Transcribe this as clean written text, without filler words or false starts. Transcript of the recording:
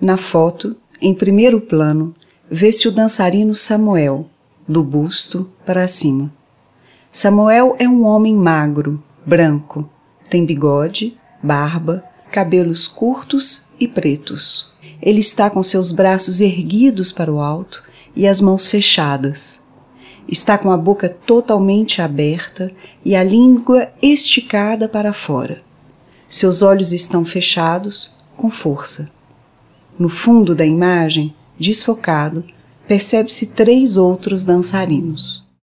Na foto, em primeiro plano, vê-se o dançarino Samuel, do busto para cima. Samuel é um homem magro, branco, tem bigode, barba, cabelos curtos e pretos. Ele está com seus braços erguidos para o alto e as mãos fechadas. Está com a boca totalmente aberta e a língua esticada para fora. Seus olhos estão fechados, com força. No fundo da imagem, desfocado, percebe-se 3 outros dançarinos.